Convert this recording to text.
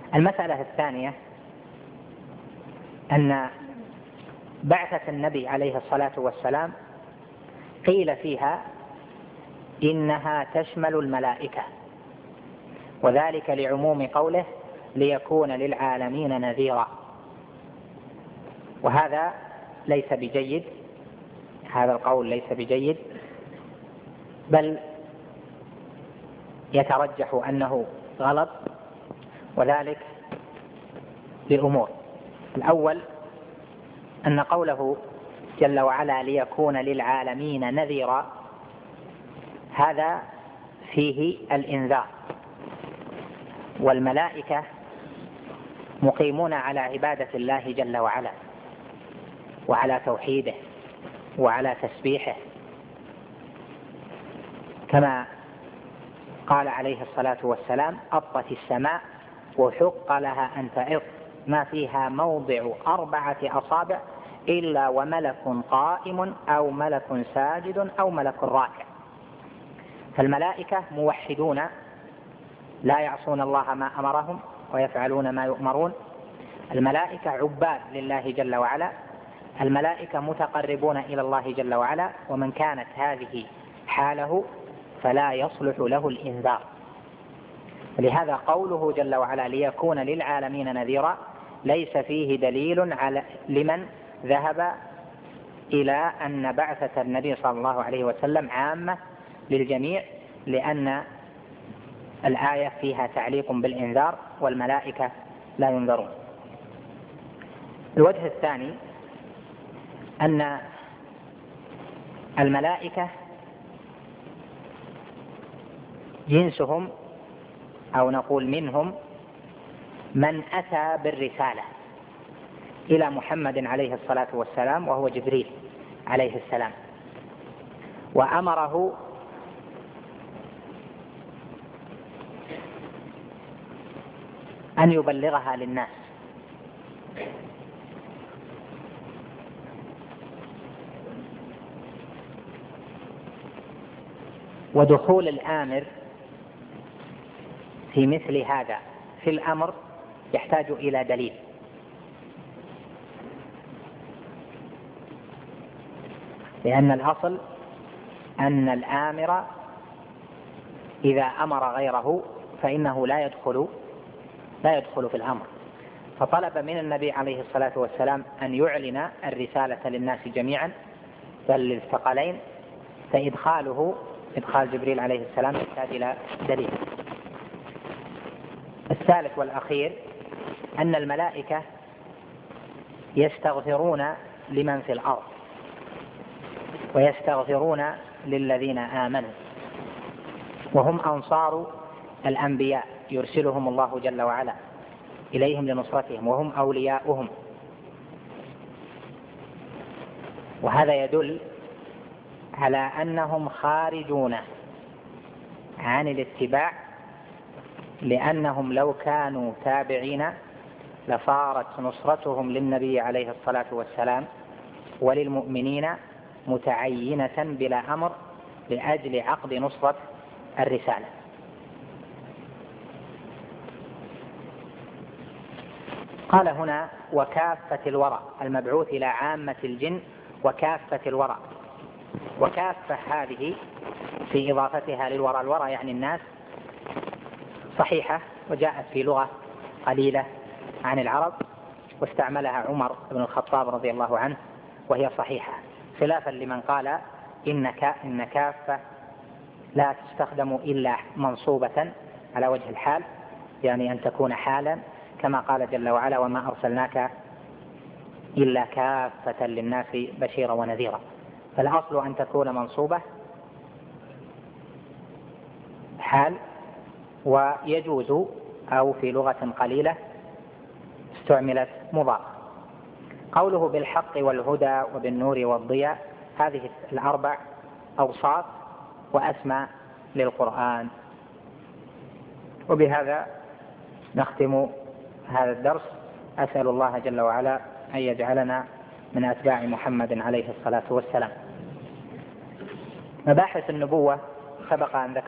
المسألة الثانية أن بعثة النبي عليه الصلاة والسلام قيل فيها إنها تشمل الملائكة، وذلك لعموم قوله ليكون للعالمين نذيرا، وهذا ليس بجيد، هذا القول ليس بجيد، بل يترجح أنه غلط، وذلك لأمور. الأول أن قوله جل وعلا ليكون للعالمين نذيرا هذا فيه الإنذار، والملائكة مقيمون على عبادة الله جل وعلا وعلى توحيده وعلى تسبيحه، كما قال عليه الصلاة والسلام أطت السماء وحق لها أن تعظ ما فيها موضع 4 أصابع إلا وملك قائم أو ملك ساجد أو ملك راكع. فالملائكة موحدون لا يعصون الله ما أمرهم ويفعلون ما يؤمرون، الملائكة عباد لله جل وعلا، الملائكة متقربون إلى الله جل وعلا، ومن كانت هذه حاله فلا يصلح له الإنذار. لهذا قوله جل وعلا ليكون للعالمين نذيرا ليس فيه دليل على لمن ذهب إلى أن بعثة النبي صلى الله عليه وسلم عامة للجميع، لأن الآية فيها تعليق بالإنذار والملائكة لا ينذرون. الوجه الثاني أن الملائكة جنسهم أو نقول منهم من أتى بالرسالة إلى محمد عليه الصلاة والسلام وهو جبريل عليه السلام، وأمره أن يبلغها للناس، ودخول الآمر في مثل هذا في الأمر يحتاج إلى دليل، لأن الأصل أن الآمر إذا أمر غيره فإنه لا يدخل في الأمر. فطلب من النبي عليه الصلاة والسلام أن يعلن الرسالة للناس جميعا بل للثقلين، إدخال جبريل عليه السلام يحتاج إلى دليل. الثالث والأخير أن الملائكة يستغفرون لمن في الأرض ويستغفرون للذين آمنوا، وهم أنصار الأنبياء يرسلهم الله جل وعلا إليهم لنصرتهم، وهم أولياؤهم. وهذا يدل على أنهم خارجون عن الاتباع، لأنهم لو كانوا تابعين لصارت نصرتهم للنبي عليه الصلاة والسلام وللمؤمنين متعينة بلا أمر لأجل عقد نصرة الرسالة. قال هنا وكافة الورى، المبعوث إلى عامة الجن وكافة الورى، وكافة هذه في إضافتها للورى، الورى يعني الناس، صحيحة وجاءت في لغة قليلة عن العرب واستعملها عمر بن الخطاب رضي الله عنه وهي صحيحة، خلافا لمن قال إن كافة لا تستخدم إلا منصوبة على وجه الحال، يعني أن تكون حالا، كما قال جل وعلا وما أرسلناك إلا كافة للناس بشيرا ونذيرا. فالأصل أن تكون منصوبة حال، ويجوز أو في لغة قليلة استعملت مضاف. قوله بالحق والهدى وبالنور والضياء، هذه الأربع أوصاف وأسماء للقرآن. وبهذا نختم هذا الدرس. أسأل الله جل وعلا أن يجعلنا من أتباع محمد عليه الصلاة والسلام. مباحث النبوة سبق أن ذكرنا